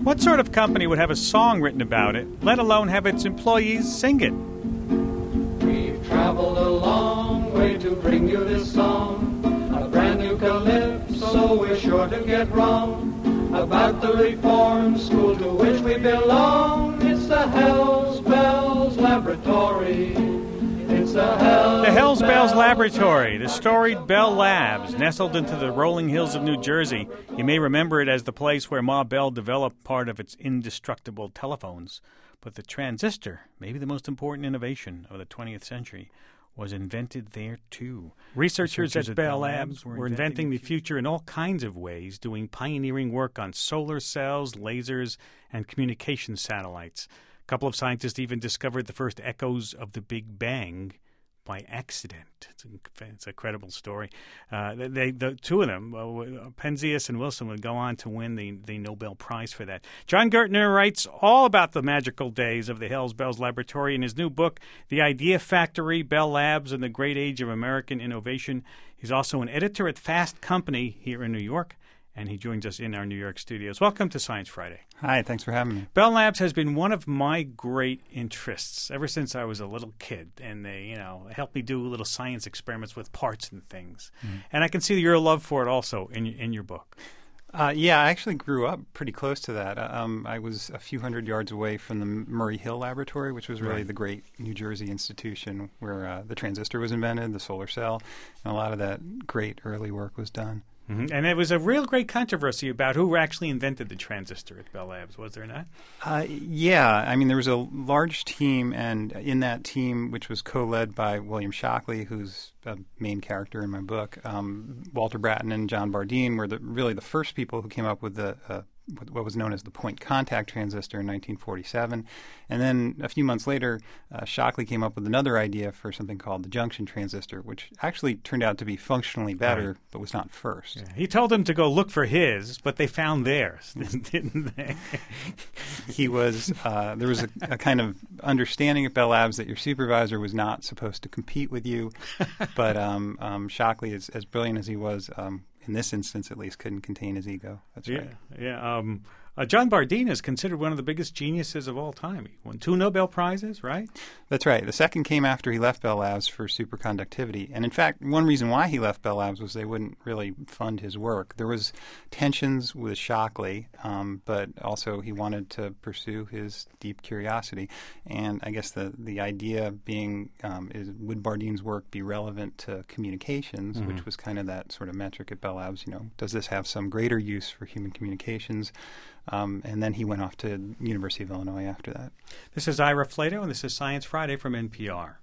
What sort of company would have a song written about it, let alone have its employees sing it? We've traveled a long way to bring you this song, a brand new calypso we're sure to get wrong, about the reform school to which we belong. It's the Hells Bells Laboratory. It's the Hells Bells Laboratory, the storied Bell Labs, nestled into the rolling hills of New Jersey. You may remember it as the place where Ma Bell developed part of its indestructible telephones. But the transistor, maybe the most important innovation of the 20th century, was invented there too. Researchers at Bell Labs were inventing the future in all kinds of ways, doing pioneering work on solar cells, lasers, and communication satellites. A couple of scientists even discovered the first echoes of the Big Bang by accident. It's a credible story. The two of them, Penzias and Wilson, would go on to win the Nobel Prize for that. John Gertner writes all about the magical days of the Hells Bells Laboratory in his new book, The Idea Factory, Bell Labs, and the Great Age of American Innovation. He's also an editor at Fast Company here in New York, and he joins us in our New York studios. Welcome to Science Friday. Hi, thanks for having me. Bell Labs has been one of my great interests ever since I was a little kid, and they, helped me do little science experiments with parts and things. Mm-hmm. And I can see your love for it also in your book. Yeah, I actually grew up pretty close to that. I was a few hundred yards away from the Murray Hill Laboratory, which was really the great New Jersey institution where the transistor was invented, the solar cell, and a lot of that great early work was done. Mm-hmm. And there was a real great controversy about who actually invented the transistor at Bell Labs, was there not? Yeah. I mean, there was a large team, and in that team, which was co-led by William Shockley, who's a main character in my book, Walter Brattain and John Bardeen were really the first people who came up with what was known as the point contact transistor in 1947. And then a few months later, Shockley came up with another idea for something called the junction transistor, which actually turned out to be functionally better, but was not first. Yeah. He told them to go look for his, but they found theirs, didn't they? There was a kind of understanding at Bell Labs that your supervisor was not supposed to compete with you, but Shockley, as brilliant as he was, in this instance, at least, couldn't contain his ego. That's right. Yeah. John Bardeen is considered one of the biggest geniuses of all time. He won 2 Nobel Prizes, right? That's right. The second came after he left Bell Labs for superconductivity. And in fact, one reason why he left Bell Labs was they wouldn't really fund his work. There was tensions with Shockley, but also he wanted to pursue his deep curiosity. And I guess the idea being, is would Bardeen's work be relevant to communications, which was kind of that sort of metric at Bell Labs. Does this have some greater use for human communications? And then he went off to University of Illinois after that. This is Ira Flato, and this is Science Friday from NPR.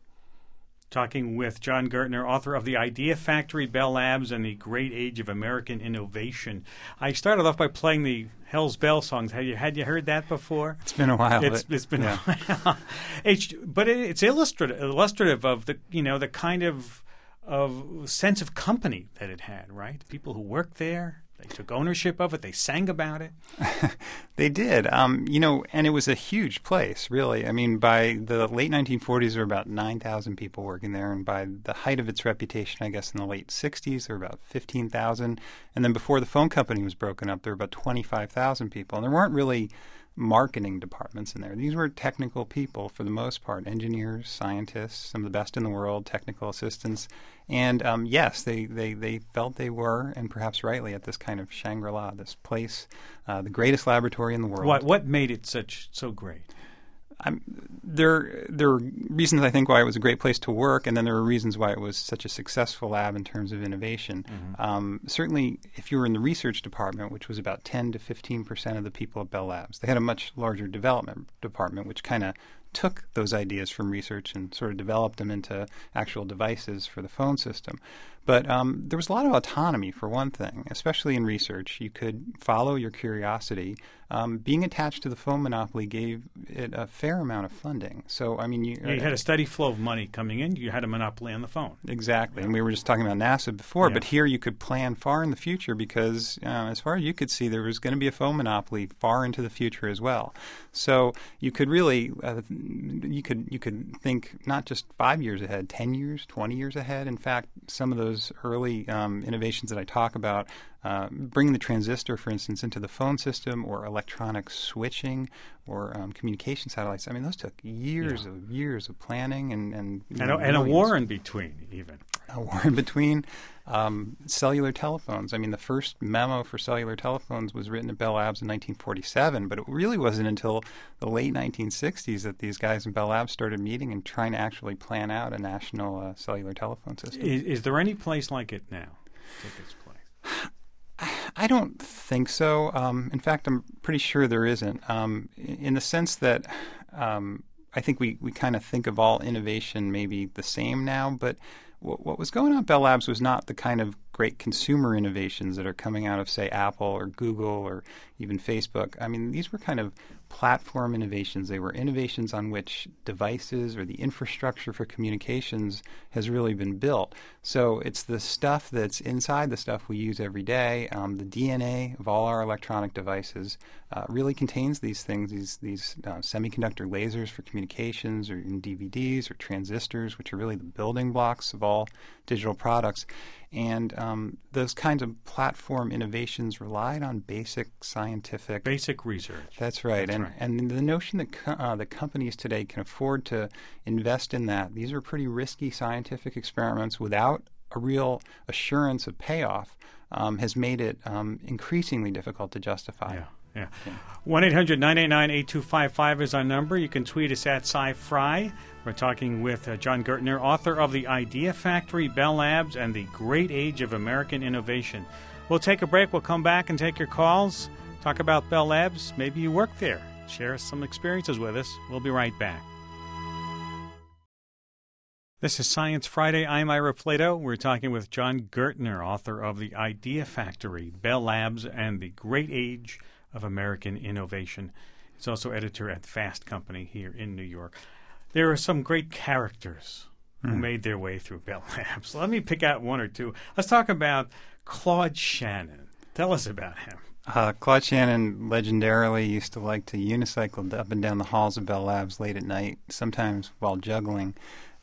Talking with John Gertner, author of The Idea Factory, Bell Labs, and the Great Age of American Innovation. I started off by playing the Hells Bell songs. Had you heard that before? It's been a while. It's been a while. But it's illustrative of the kind of sense of company that it had, right? People who worked there. They took ownership of it. They sang about it. They did. And it was a huge place, really. I mean, by the late 1940s, there were about 9,000 people working there. And by the height of its reputation, I guess in the late 60s, there were about 15,000. And then before the phone company was broken up, there were about 25,000 people. And there weren't really marketing departments in there. These were technical people for the most part, engineers, scientists, some of the best in the world, technical assistants. And yes, they felt they were, and perhaps rightly, at this kind of Shangri-La, this place, the greatest laboratory in the world. What made it so great? There are reasons, I think, why it was a great place to work, and then there are reasons why it was such a successful lab in terms of innovation. Mm-hmm. Certainly, if you were in the research department, which was about 10 to 15% of the people at Bell Labs, they had a much larger development department, which kind of took those ideas from research and sort of developed them into actual devices for the phone system. But there was a lot of autonomy, for one thing, especially in research. You could follow your curiosity. Being attached to the phone monopoly gave it a fair amount of funding. So, I mean, you had a steady flow of money coming in. You had a monopoly on the phone. Exactly. Yeah. And we were just talking about NASA before, but here you could plan far in the future because, as far as you could see, there was going to be a phone monopoly far into the future as well. So you could really, you could think not just 5 years ahead, 10 years, 20 years ahead. In fact, some of those early innovations that I talk about, bringing the transistor, for instance, into the phone system, or electronic switching, or communication satellites. I mean, those took years of planning and a war in between, even. A war in between. Cellular telephones. I mean, the first memo for cellular telephones was written at Bell Labs in 1947, but it really wasn't until the late 1960s that these guys in Bell Labs started meeting and trying to actually plan out a national cellular telephone system. Is there any place like it now? Take its place. I don't think so. In fact, I'm pretty sure there isn't, in the sense that I think we kind of think of all innovation maybe the same now, but what was going on at Bell Labs was not the kind of great consumer innovations that are coming out of, say, Apple or Google or even Facebook. I mean, these were kind of platform innovations. They were innovations on which devices or the infrastructure for communications has really been built. So it's the stuff that's inside the stuff we use every day. The DNA of all our electronic devices really contains these things, these semiconductor lasers for communications, or in DVDs, or transistors, which are really the building blocks of all digital products. And those kinds of platform innovations relied on basic research. That's right. And the notion that the companies today can afford to invest in that, these are pretty risky scientific experiments without a real assurance of payoff, has made it increasingly difficult to justify. Yeah. 1-800-989-8255 is our number. You can tweet us at SciFri. We're talking with John Gertner, author of The Idea Factory, Bell Labs, and the Great Age of American Innovation. We'll take a break. We'll come back and take your calls, talk about Bell Labs. Maybe you work there. Share some experiences with us. We'll be right back. This is Science Friday. I'm Ira Flato. We're talking with John Gertner, author of The Idea Factory, Bell Labs, and the Great Age of American Innovation. He's also editor at Fast Company here in New York. There are some great characters who made their way through Bell Labs. Let me pick out one or two. Let's talk about Claude Shannon. Tell us about him. Claude Shannon legendarily used to like to unicycle up and down the halls of Bell Labs late at night, sometimes while juggling.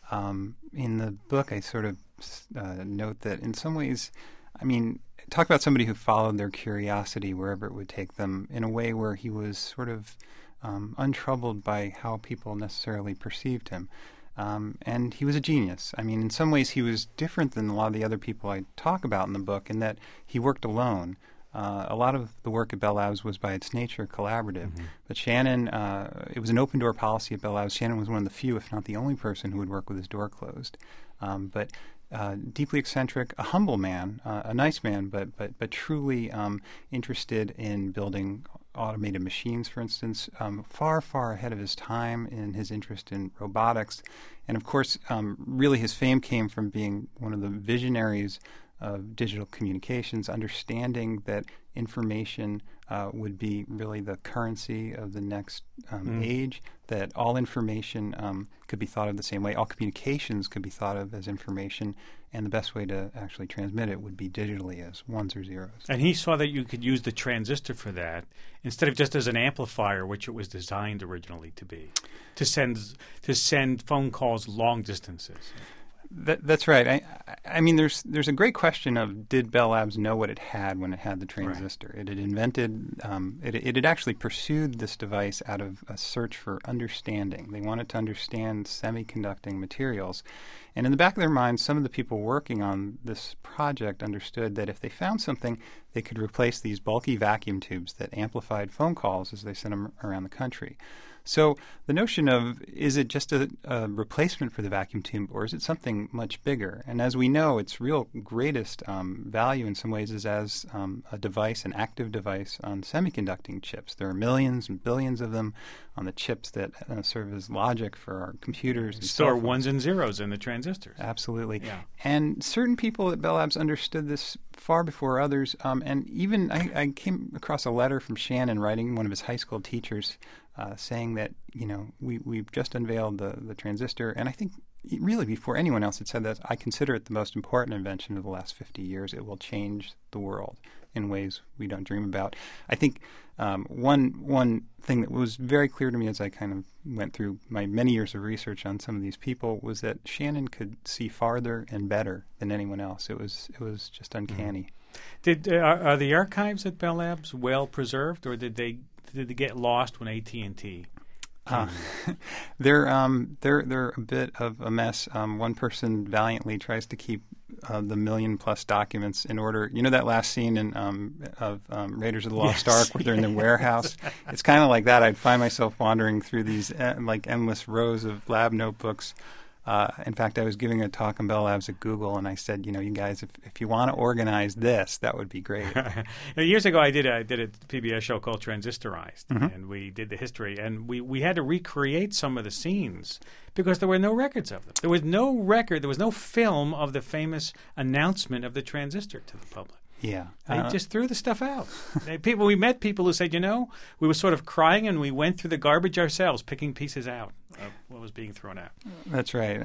In the book, I sort of note that in some ways, I mean, talk about somebody who followed their curiosity wherever it would take them in a way where he was sort of untroubled by how people necessarily perceived him. And he was a genius. I mean, in some ways, he was different than a lot of the other people I talk about in the book in that he worked alone. A lot of the work at Bell Labs was by its nature collaborative. But Shannon, it was an open-door policy at Bell Labs. Shannon was one of the few, if not the only person who would work with his door closed. But deeply eccentric, a humble man, a nice man, but truly interested in building automated machines, for instance, far, far ahead of his time in his interest in robotics. And of course, really his fame came from being one of the visionaries of digital communications, understanding that information would be really the currency of the next age, that all information could be thought of the same way, all communications could be thought of as information, and the best way to actually transmit it would be digitally as ones or zeros. And he saw that you could use the transistor for that instead of just as an amplifier, which it was designed originally to be, to send phone calls long distances. That's right. I mean, there's a great question of, did Bell Labs know what it had when it had the transistor? Right. It had invented, it had actually pursued this device out of a search for understanding. They wanted to understand semiconducting materials. And in the back of their minds, some of the people working on this project understood that if they found something, they could replace these bulky vacuum tubes that amplified phone calls as they sent them around the country. So the notion of, is it just a replacement for the vacuum tube, or is it something much bigger? And as we know, its real greatest value in some ways is as a device, an active device on semiconducting chips. There are millions and billions of them on the chips that serve as logic for our computers. And store ones and zeros in the transistors. Absolutely. Yeah. And certain people at Bell Labs understood this far before others. And even I came across a letter from Shannon writing one of his high school teachers saying that, we've just unveiled the transistor, and I think really before anyone else had said that, I consider it the most important invention of the last 50 years. It will change the world in ways we don't dream about. I think one thing that was very clear to me as I kind of went through my many years of research on some of these people was that Shannon could see farther and better than anyone else. It was just uncanny. Are the archives at Bell Labs well preserved, or did they get lost when AT&T? They're a bit of a mess. One person valiantly tries to keep the million-plus documents in order. You know that last scene of Raiders of the Lost Ark where they're in the warehouse? It's kind of like that. I'd find myself wandering through these endless rows of lab notebooks. In fact, I was giving a talk on Bell Labs at Google, and I said, you guys, if you want to organize this, that would be great. Years ago, I did a PBS show called Transistorized, and we did the history, and we had to recreate some of the scenes because there were no records of them. There was no record, there was no film of the famous announcement of the transistor to the public. Yeah. They just threw the stuff out. We met people who said, we were sort of crying and we went through the garbage ourselves, picking pieces out of what was being thrown out. That's right.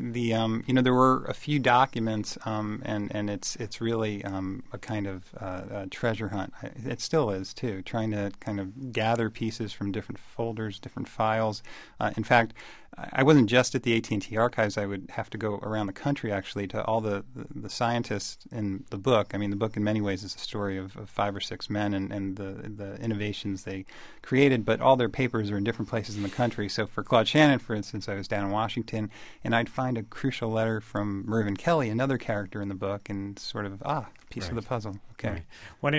There were a few documents, and it's really a kind of treasure hunt. It still is, too, trying to kind of gather pieces from different folders, different files. In fact, I wasn't just at the AT&T archives. I would have to go around the country, actually, to all the scientists in the book. I mean, the book in many ways is a story of 5 or 6 men and the innovations they created, but all their papers are in different places in the country. So for Claude Shannon, for instance, I was down in Washington, and I'd find a crucial letter from Mervyn Kelly, another character in the book, and sort of, piece of the puzzle. Okay. Right.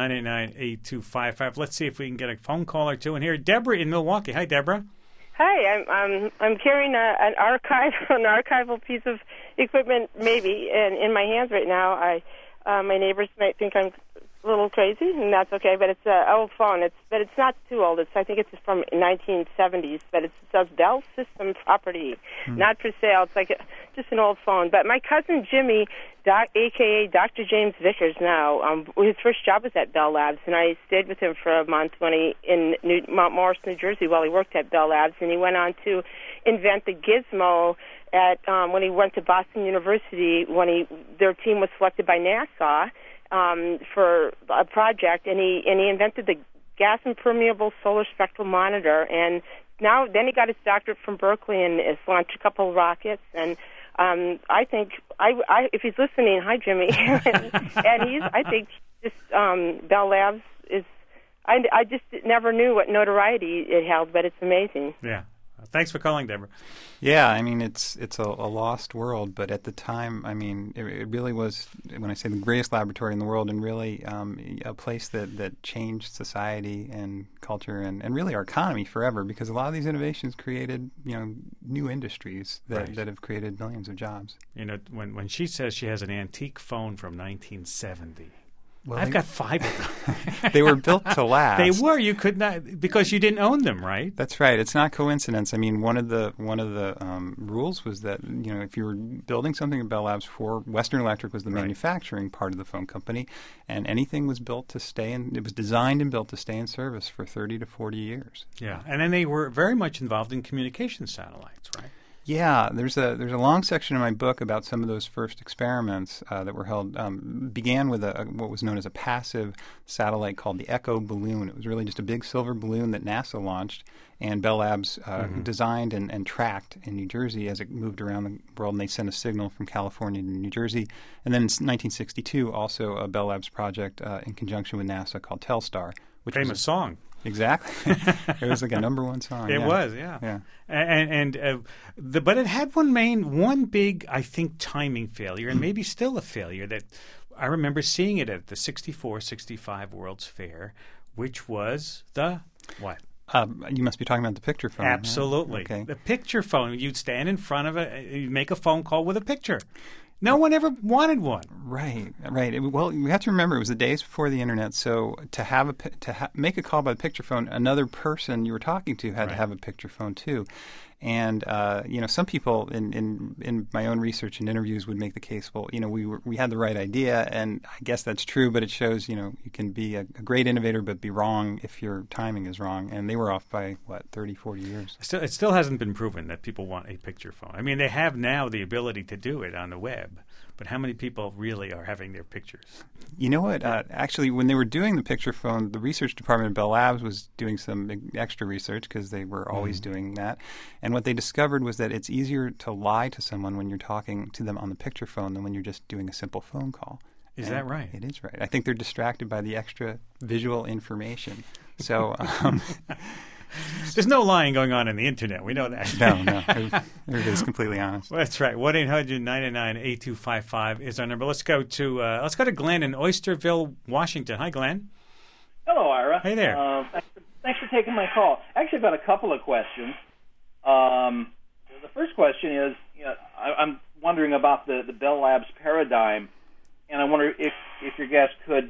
1-800-989-8255. Let's see if we can get a phone call or two in here. Deborah in Milwaukee. Hi, Deborah. Hi, I'm carrying an archival piece of equipment, maybe, in my hands right now. My neighbors might think I'm a little crazy, and that's okay. But it's an old phone. It's not too old. I think it's from 1970s, but it says Bell System Property, not for sale. It's like just an old phone. But my cousin Jimmy, a.k.a. Dr. James Vickers now, his first job was at Bell Labs, and I stayed with him for a month in Mount Morris, New Jersey, while he worked at Bell Labs, and he went on to invent the gizmo when he went to Boston University, their team was selected by NASA for a project, and he invented the gas impermeable solar spectral monitor, and then he got his doctorate from Berkeley and has launched a couple of rockets, and I think if he's listening, hi Jimmy, and I think just Bell Labs is. I just never knew what notoriety it held, but it's amazing. Yeah. Thanks for calling, Deborah. Yeah, I mean, it's a lost world, but at the time, I mean, it really was, when I say the greatest laboratory in the world, and really a place that changed society and culture and really our economy forever, because a lot of these innovations created, new industries that have created millions of jobs. When she says she has an antique phone from 1970, well, I've got 5 of them. They were built to last. They were. You could not, because you didn't own them, right? That's right. It's not coincidence. I mean, one of the rules was that if you were building something at Bell Labs for Western Electric was the manufacturing part of the phone company, and anything was built to stay in. It was designed and built to stay in service for 30 to 40 years. Yeah, and then they were very much involved in communication satellites, right? Yeah, there's a long section in my book about some of those first experiments that were held. Began with what was known as a passive satellite called the Echo balloon. It was really just a big silver balloon that NASA launched, and Bell Labs designed and tracked in New Jersey as it moved around the world, and they sent a signal from California to New Jersey. And then in 1962, also a Bell Labs project in conjunction with NASA called Telstar. Which famous song. Exactly. It was like a number one song. It was, yeah. But it had one big, I think, timing failure, and maybe still a failure that I remember seeing it at the 64-65 World's Fair, which was the what? You must be talking about the picture phone. Absolutely. Right? Okay. The picture phone. You'd stand in front of it, you'd make a phone call with a picture. No one ever wanted one. Right. Well, you have to remember it was the days before the internet, so to make a call by the picture phone, another person you were talking to had to have a picture phone too. And some people in my own research and interviews would make the case, well, we had the right idea, and I guess that's true, but it shows you can be a great innovator but be wrong if your timing is wrong. And they were off by 30, 40 years. It still hasn't been proven that people want a picture phone. I mean, they have now the ability to do it on the web, but how many people really are having their pictures? You know what? Actually, when they were doing the picture phone, the research department at Bell Labs was doing some extra research because they were always doing that. And what they discovered was that it's easier to lie to someone when you're talking to them on the picture phone than when you're just doing a simple phone call. Is that right? It is right. I think they're distracted by the extra visual information. So there's no lying going on the internet. We know that. No. Everybody's completely honest. Well, that's right. 1-800-999-8255 is our number. Let's go to Glenn in Oysterville, Washington. Hi, Glenn. Hello, Ira. Hey there. Thanks for taking my call. Actually, I've got a couple of questions. The first question is, I'm wondering about the Bell Labs paradigm, and I wonder if your guest could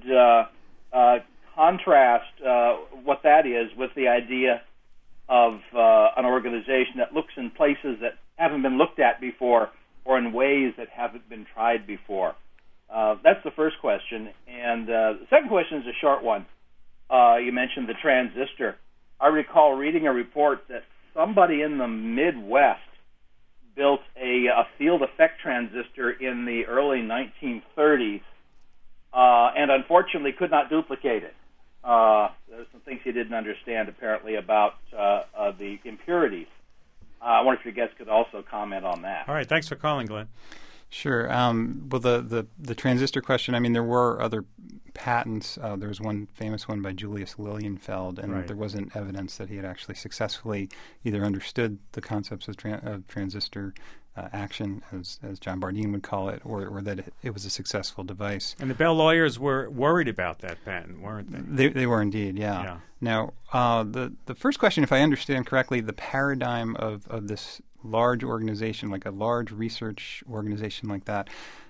contrast what that is with the idea of an organization that looks in places that haven't been looked at before or in ways that haven't been tried before. That's the first question. And the second question is a short one. You mentioned the transistor. I recall reading a report that somebody in the Midwest built a field effect transistor in the early 1930s and unfortunately could not duplicate it. There's some things he didn't understand, apparently, about the impurities. I wonder if your guest could also comment on that. All right. Thanks for calling, Glenn. Sure. Well, the transistor question, I mean, there were other patents. There was one famous one by Julius Lilienfeld, and there wasn't evidence that he had actually successfully either understood the concepts of transistor action, as John Bardeen would call it, or that it was a successful device. And the Bell lawyers were worried about that patent, weren't they? They were indeed, yeah. Now, the first question, if I understand correctly, the paradigm of this large organization, like a large research organization like that,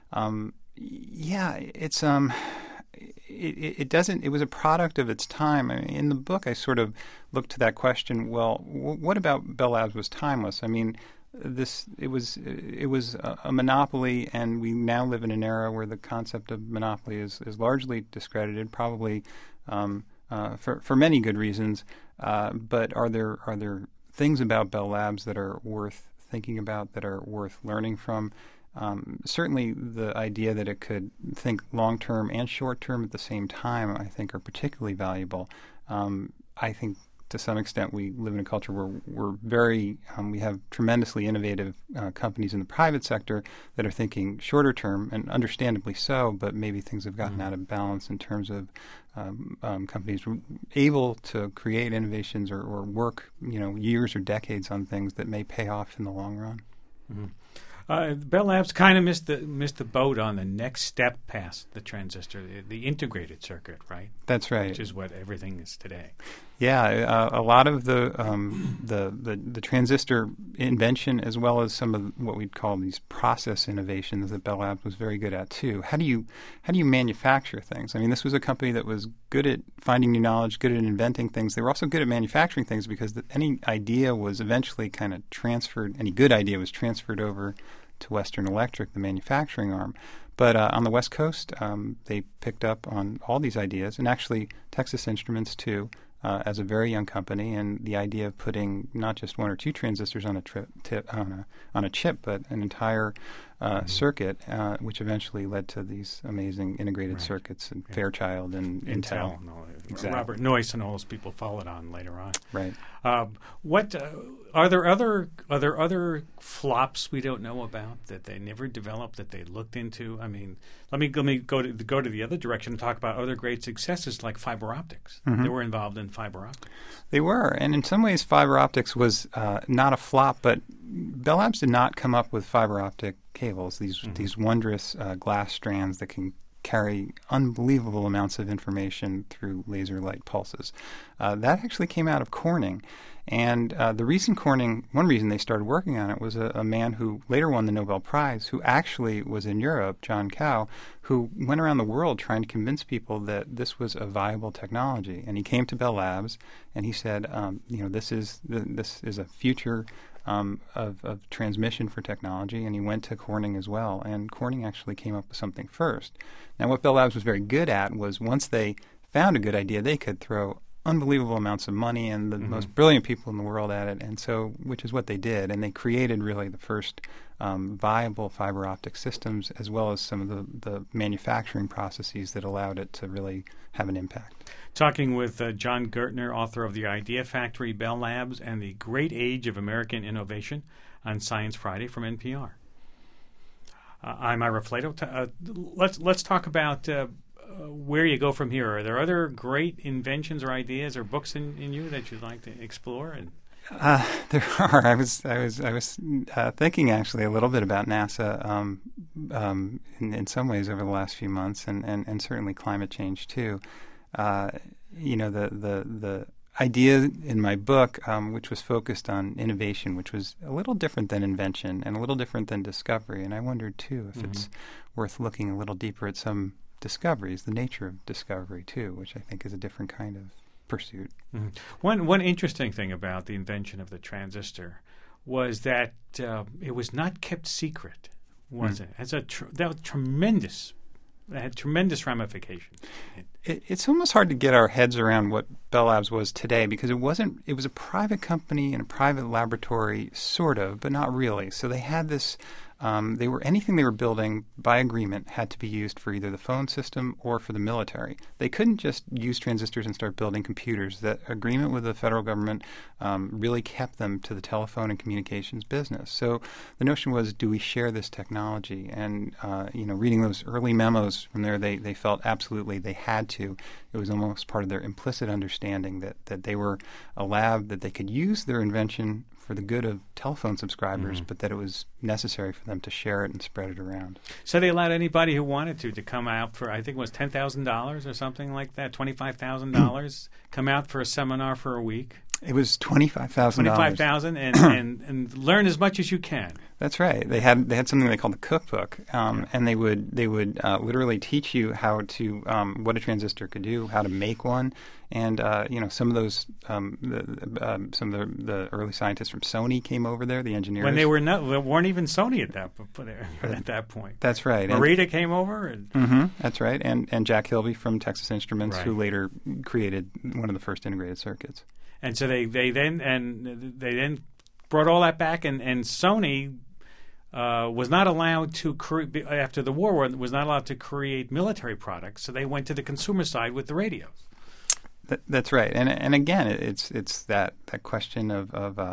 it's it doesn't. It was a product of its time. I mean, in the book, I sort of looked to that question. Well, what about Bell Labs was timeless? I mean, it was a monopoly, and we now live in an era where the concept of monopoly is largely discredited, probably for many good reasons. But are there things about Bell Labs that are worth thinking about, that are worth learning from? Certainly the idea that it could think long-term and short-term at the same time, I think, are particularly valuable. I think to some extent we live in a culture where we have tremendously innovative companies in the private sector that are thinking shorter term, and understandably so, but maybe things have gotten out of balance in terms of companies able to create innovations or work years or decades on things that may pay off in the long run. Mm-hmm. Bell Labs kind of missed the boat on the next step past the transistor, the integrated circuit, right? That's right. Which is what everything is today. Yeah, a lot of the transistor invention, as well as some of what we'd call these process innovations that Bell Labs was very good at too. How do you manufacture things? I mean, this was a company that was good at finding new knowledge, good at inventing things. They were also good at manufacturing things because any idea was eventually kind of transferred. Any good idea was transferred over to Western Electric, the manufacturing arm. But on the West Coast, they picked up on all these ideas, and actually Texas Instruments too, as a very young company, and the idea of putting not just one or two transistors on a chip, but an entire circuit, which eventually led to these amazing integrated circuits, and Fairchild and Intel. Exactly. Robert Noyce and all those people followed on later on. Right. What are there other flops we don't know about that they never developed, that they looked into? I mean, let me go to the other direction and talk about other great successes like fiber optics. Mm-hmm. They were involved in fiber optics. They were, and in some ways, fiber optics was not a flop, but Bell Labs did not come up with fiber optic cables. These wondrous glass strands that can carry unbelievable amounts of information through laser light pulses. That actually came out of Corning. And one reason they started working on it was a man who later won the Nobel Prize, who actually was in Europe, John Kao, who went around the world trying to convince people that this was a viable technology. And he came to Bell Labs and he said, this is a future of transmission for technology, and he went to Corning as well. And Corning actually came up with something first. Now, what Bell Labs was very good at was once they found a good idea, they could throw unbelievable amounts of money and the most brilliant people in the world at it, and so which is what they did. And they created really the first viable fiber optic systems, as well as some of the manufacturing processes that allowed it to really have an impact. Talking with John Gertner, author of The Idea Factory, Bell Labs, and the Great Age of American Innovation on Science Friday from NPR. I'm Ira Flato. Let's talk about where you go from here. Are there other great inventions or ideas or books in you that you'd like to explore? And there are. I was thinking actually a little bit about NASA in some ways over the last few months, and certainly climate change too. The idea in my book, which was focused on innovation, which was a little different than invention and a little different than discovery, and I wondered too if it's worth looking a little deeper at some discoveries, the nature of discovery too, which I think is a different kind of pursuit. One interesting thing about the invention of the transistor was that it was not kept secret, was it? That was tremendous. It had tremendous ramifications. It's almost hard to get our heads around what Bell Labs was today, because it was a private company and a private laboratory, sort of, but not really. So they had this. Anything they were building by agreement had to be used for either the phone system or for the military. They couldn't just use transistors and start building computers. That agreement with the federal government really kept them to the telephone and communications business. So the notion was, do we share this technology? And reading those early memos from there, they felt absolutely they had to. It was almost part of their implicit understanding that they were a lab, that they could use their invention for the good of telephone subscribers, but that it was necessary for them to share it and spread it around. So they allowed anybody who wanted to come out for, I think it was $10,000 or something like that, $25,000, come out for a seminar for a week. It was $25,000. $25,000 and learn as much as you can. That's right. They had something they called the cookbook, and they would literally teach you how to what a transistor could do, how to make one, and some of those some of the early scientists from Sony came over there, the engineers. When they weren't even Sony at that point. That's right. Marita came over. That's right, and Jack Hilby from Texas Instruments, who later created one of the first integrated circuits. And so they then brought all that back, and Sony was not allowed to after the war was not allowed to create military products. So they went to the consumer side with the radios. That's right, and again, it's that question of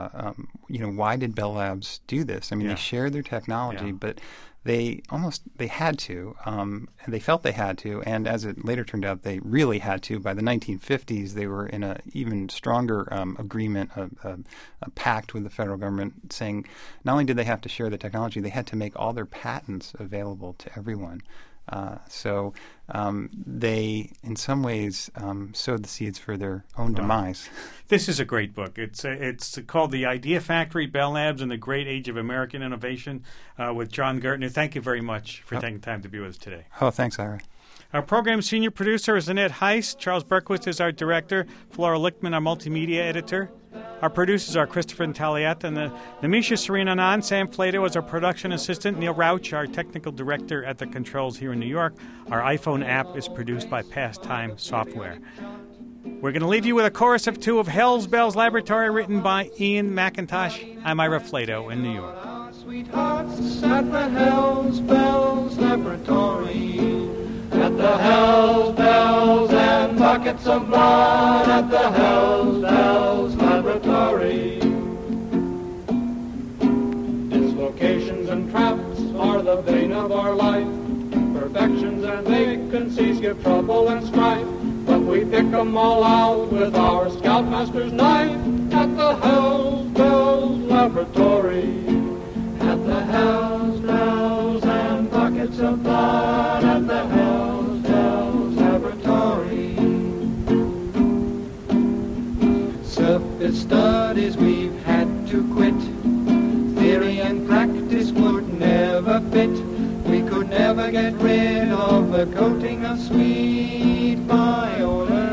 why did Bell Labs do this? I mean, they shared their technology, but they had to, and they felt they had to, and as it later turned out, they really had to. By the 1950s, they were in an even stronger agreement, a pact with the federal government, saying not only did they have to share the technology, they had to make all their patents available to everyone. So they, in some ways, sowed the seeds for their own demise. This is a great book. It's called The Idea Factory, Bell Labs, and the Great Age of American Innovation with John Gertner. Thank you very much for taking time to be with us today. Oh, thanks, Ira. Our program senior producer is Annette Heiss. Charles Berkowitz is our director. Flora Lichtman, our multimedia editor. Our producers are Christopher Intaliat and Namisha Serena Anand. Sam Flato is our production assistant. Neil Rauch, our technical director at the controls here in New York. Our iPhone app is produced by Pastime Software. We're going to leave you with a chorus of two of Hell's Bells Laboratory, written by Ian McIntosh. I'm Ira Flato in New York. Sweethearts at the Hell's Bells Laboratory, at the Hell's Bells and buckets of blood, at the Hell's Bells Laboratory. Dislocations and traps are the bane of our life. Perfections and vacancies give trouble and strife, but we pick 'em all out with our Scoutmaster's knife. At the Hell's Bells Laboratory, at the Hell's Bells and buckets of blood, at the Hell's Bells Laboratory. Surface studies we've had to quit. Theory and practice would never fit. We could never get rid of the coating of sweet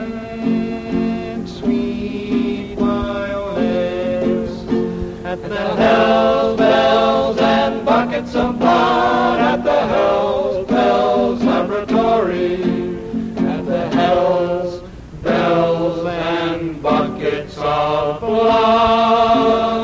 violet, sweet violets. At the Hells Bells and buckets of blood at the Hells Bells Laboratory. At the Hells Bells and buckets of blood.